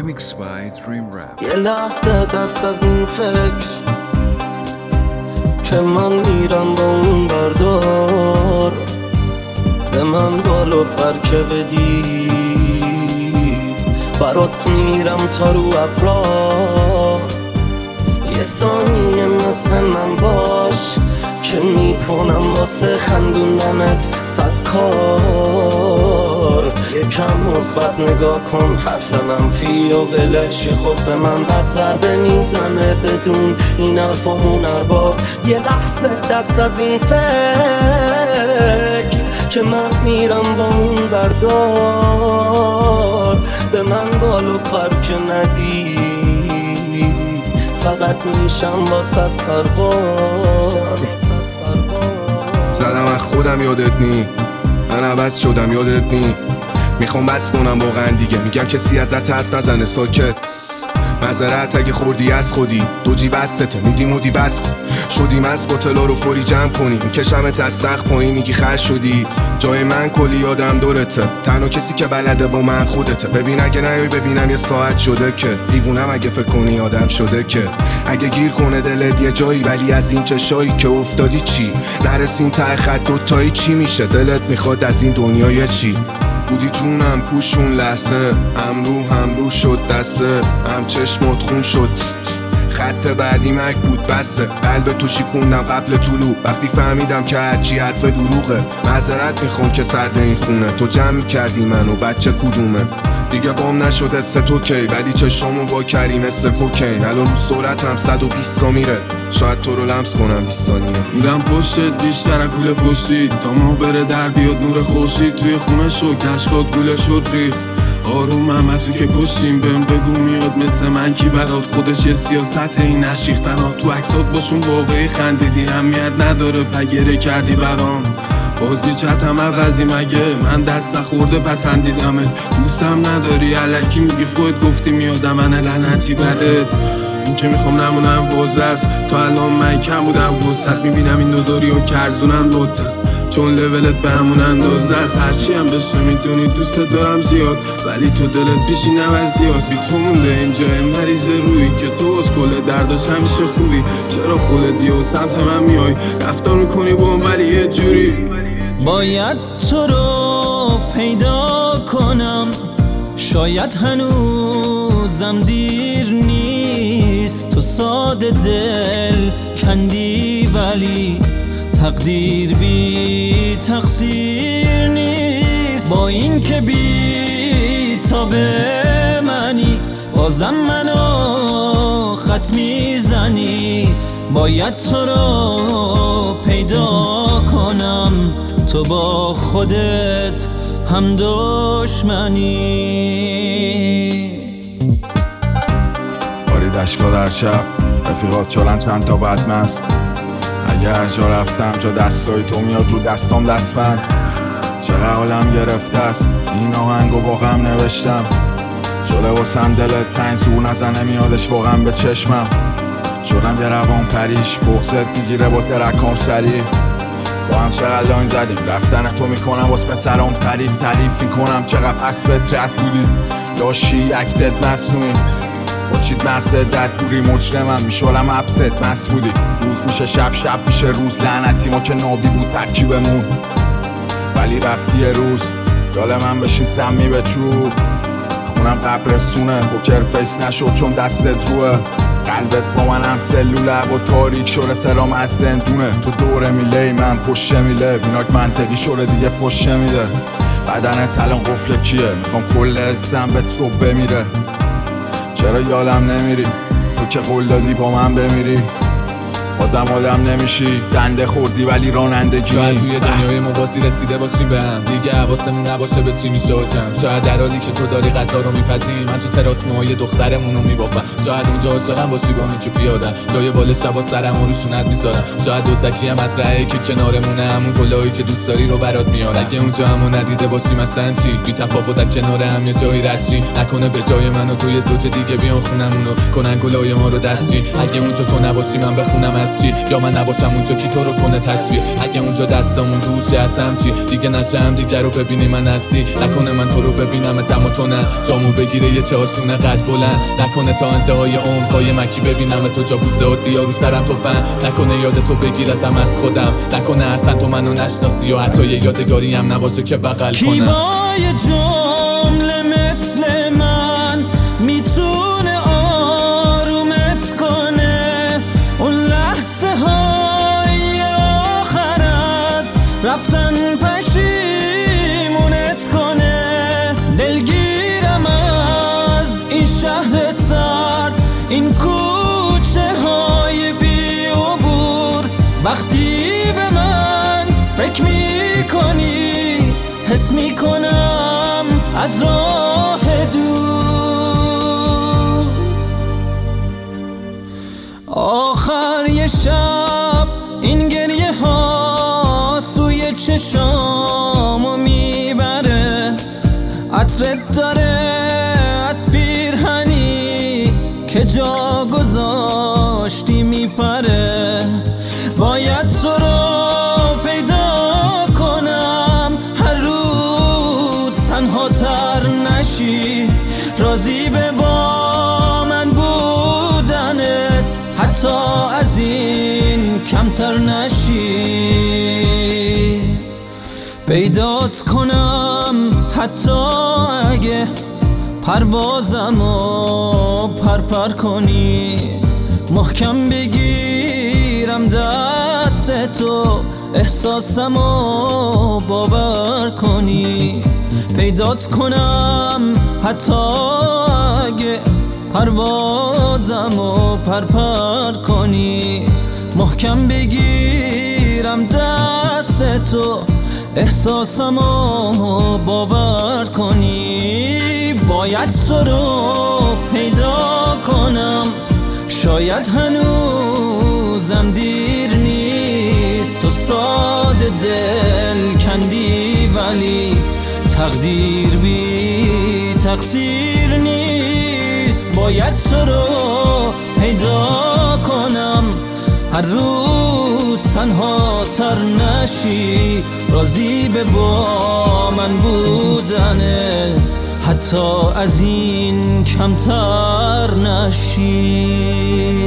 Remixed by Dream Rap. یه لحظه دست از این فکر که من میرم با اون بردار، به من بالو پر که بدی، برات میرم تا رو ابرا. یه ثانیه مثل من باش که میکنم واسه خندوندنت 100 کار. یکم مثبت نگاه کن، حرف منفی و ولش. خب به من بد ضربه میزنه بدون این حرف و هنر بار. یه لحظه دست از این فکر که من میرم با اون بردار، به من بالو پر که ندی، فقط میشم واسه سربار. زدم از خودم یادت نی، من عوض شدم یادت نی. میخوام بس کنم واقعا دیگه، میگم کسی ازت حرف نزنه ساکت. معذرت اگه خوردی از خودی، دو جی بستته میدی مودی بس کن. شدیم از بوتلا رو فوری جمع کنی، میکشمت از سخت پایین میگی خش شدی. جای من کلی یادم دورته، تنها کسی که بلده با من خودته. ببین اگه نیای ببینم یه ساعت شده که دیوونم اگه فکر کنی آدم شده که. اگه گیر کنه دلت یه جایی ولی از این چشایی که افتادی چی؟ نرسیم ته خط دوتایی چی میشه؟ دلت میخواد از این دنیای چی؟ بودی جونم پوشون لحظه، هم رو شد دسته، هم چشمت خون شد. خط بعدی مک بود بسته، قلب تو شیکوندم قبل طلوع. وقتی فهمیدم که هرچی حرف دروغه، معذرت میخوام که سرد این خونه. تو جمع کردی منو بچه کدومه؟ دیگه بام نشده تو کی، ولی چشامو وا کردی مثل کوکین. الان رو سرعتم 120 میره، شاید تو رو لمس کنم 20 ثانیه. میدم پشتت بیشتر از گوله پشتی، تا ما بره در بیاد نور خورشید. توی خونه شد کشکات گوله شد ریخ آروم. محمد تو که کشتیم بهم بگو میاد مثل من کی برات؟ خودش یه سیاست این نشیختن ها، تو عکسات باشون واقعی خندیدی. اهمیت نداره پگره کردی برام، بازی چتم عوضی مگه من دست نخورده پسندیدمت. دوستم نداری علکی میگی خود گفتی میادم من لعنتی بدت. این که میخوام نمونم بازه است، تا الان من کم بودم وسط. میبینم این دوزاری و کرزونن بودن چون لولت به همون اندازه است. هرچی هم بشه میدونی دوست دارم زیاد، ولی تو دلت پیشینم از زیاد. بی تو مونده اینجای مریض روی که تو از کل درداش همیشه خوبی. چرا خودت و سمت من میای رفتار میکنی با اون ولی یه جوری؟ باید تو رو پیدا کنم، شاید هنوزم دیر نیست. تو ساده دل کندی ولی تقدیر بی تقصیر نیست. با این که بی تاب منی بازم منو خط میزنی. باید تو رو پیدا کنم، تو با خودت هم دشمنی. باری دشکا در شب رفیقات چالن چند تا بدمست. اگه هر جا رفتم جا دستای تو میاد رو دستام دستبند. چقدر حالم گرفته است این آهنگو با غم نوشتم. شده واسم دلت تنگ زور نزنه میادش واقعا به چشمم. شدم یه روان پریش بغزت میگیره با درکام سریع. با هم چقدر لاین زدیم رفتن تو میکنم واس پسرام تعریف میکنم. چقدر پس فطرت بودی لاشی اکتت مصنوعی. با چید مغزت در دوری مجرمم میشورم حبست مس بودی. روز میشه شب میشه روز، لعنتی ما که نابی بود ترکیبمون. ولی رفتی یه روز دال من بشین سمی به چوب. خونم قبرستونه پوکر فیس نشد چون دستت روه. قلبت با من هم سلوله و تاریک شوره سرام از زندونه. تو دوره میله من پشه میله، بیناک منطقی شوره دیگه فشه میده. بدن تلان قفل کیه؟ میخوام کل اسم به صبح بمیره. چرا یادم نمیری تو که قول دادی با من بمیری؟ بازم آدم نمیشی دنده خوردی ولی رانندگی. شاید توی دنیای موازی رسیده باشیم به هم دیگه، حواسمون نباشه به چی میشه و چم. شاید در حالی که تو داری غذا رو میپزی من تو تراس موهای دخترمونو میبافم. شاید اونجا عاشقم باشی با این که پیادم، جای بال شبا سرم و روشونت میذارم. شاید دوزکی هم از رأیه که کنارمونه، همون کلاهی که دوست داری رو برات میارم. اگه اونجا همو ندیده باشی مثلا چی؟ بی تفاوت از کنار هم یه جایی رد چی؟ نکنه به جای منو توی زوج دیگه بیان خونمونو کنن گلای ما رو دستچی. اگه اونجا تو نباشی من بخونم از چی؟ یا من نباشم اونجا کی تو رو کنه تشویق؟ اگه اونجا دستامون دوشه هستم چی؟ دیگه نشم دیگه رو ببینی من هستی، نکنه من تو رو ببینم دم و تو نه، جامو بگیره یه چهارشونه قد بلند، نکنه تا انتهای عمرهای مکی ببینم تو جا بوسه و دیا رو سرم تو فن، نکنه یاد تو بگیرتم از خودم، نکنه اصلا تو منو نشناسی و حتی یه یادگاری هم نباشه که بغل کی کنم. با یه جمله مثل من میتونه آرومت کنه؟ اون لحظه های آخر از رفتن پشیمونت کنه. دلگیرم از این شهر سرد، این کوچه های بی عبور، وقتی به من فکر میکنی حس میکنم از راه دور. آخر یه شب این گریه ها سوی چشامو میبره، عطرت داره از پیرهنی که جا گذاشتی میپره. باید تو رو پیدا کنم هر روز تنها تر نشی، راضی به با من بودنت حتی از این کمتر نشی. پیدات کنم حتی اگه پروازمو پرپر کنی، محکم بگیرم دست تو احساسمو باور کنی. پیدات کنم حتی اگه پروازمو پرپر کنی، محکم بگیرم دست تو احساسمو باور کنی. باید تو رو پیدا کنم، شاید هنوزم دیر نیست، تو ساده دل کندی ولی تقدیر بی تقصیر نیست. باید تو رو پیدا کنم هر روز تنها تر نشی، راضی به با من بودنت حتی از این کمتر نشی.